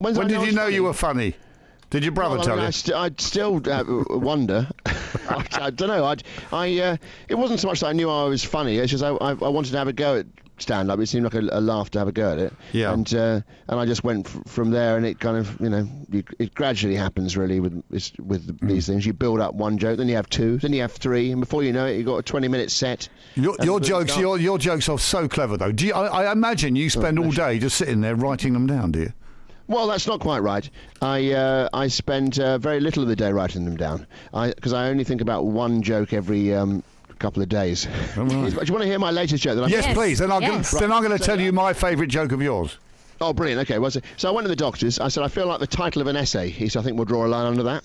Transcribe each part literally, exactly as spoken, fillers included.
When I did know you know funny? you were funny? Did your brother well, tell I mean, you? I, st- I still uh, wonder. I, I don't know. I'd, I uh, it wasn't so much that I knew I was funny. It's just I, I, I wanted to have a go at stand-up. It seemed like a, a laugh to have a go at it. Yeah. And uh, and I just went f- from there, and it kind of you know you, it gradually happens really with it's, with the, Mm. these things. You build up one joke, then you have two, then you have three, and before you know it, you've got a twenty-minute set. Your, And your the- jokes, your your jokes are so clever though. Do you, I, I imagine you spend all day just sitting there writing them down, do you? Well, that's not quite right. I uh, I spend uh, very little of the day writing them down, because I, I only think about one joke every um, couple of days. Oh, right. Do you want to hear my latest joke? That I've Yes, Yes. please. Then I'm Yes. gonna, then I'm going to tell you my favourite joke of yours. Oh, brilliant. Okay. Well, so, so I went to the doctors. I said, I feel like the title of an essay. He said, I think we'll draw a line under that.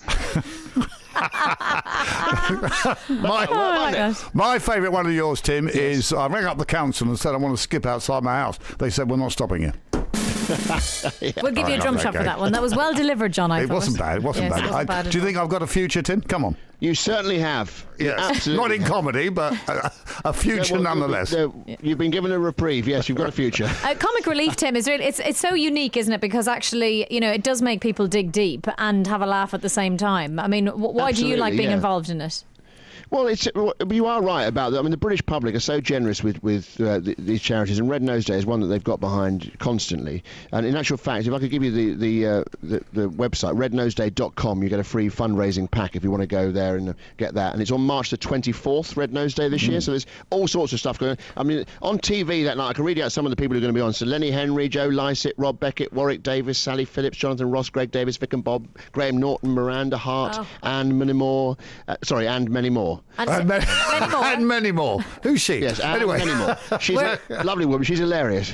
My, Oh, my gosh. my favourite one of yours, Tim, is I rang up the council and said I want to skip outside my house. They said we're not stopping you. We'll give I you a love drum that shot for game. that one. That was well delivered, John. I It thought. wasn't bad. It wasn't Yes, bad. it wasn't I- bad at do you all. think I've got a future, Tim? Come on. You certainly have. You Yes. absolutely Not in have. comedy, but a, a future Yeah, well, nonetheless. uh, You've been given a reprieve. Yes, you've got a future. Uh, comic relief, Tim, is really it's it's so unique, isn't it? Because actually, you know, it does make people dig deep and have a laugh at the same time. I mean, w- why do you like Absolutely, being yeah. involved in it? Well, it's you are right about that. I mean, the British public are so generous with with uh, th- these charities, and Red Nose Day is one that they've got behind constantly. And in actual fact, if I could give you the the uh, the, the website red nose day dot com, you get a free fundraising pack if you want to go there and uh, get that. And it's on March the twenty-fourth, Red Nose Day this year. So there's all sorts of stuff going on. I mean, on T V that night, I can read out some of the people who are going to be on. So Lenny Henry, Joe Lycett, Rob Beckett, Warwick Davis, Sally Phillips, Jonathan Ross, Greg Davis, Vic and Bob, Graham Norton, Miranda Hart, Oh. and many more. Uh, sorry, and many more. And, And many, many more. and many more. Who's she? Yes, and anyway. many more. She's a lovely woman. She's hilarious.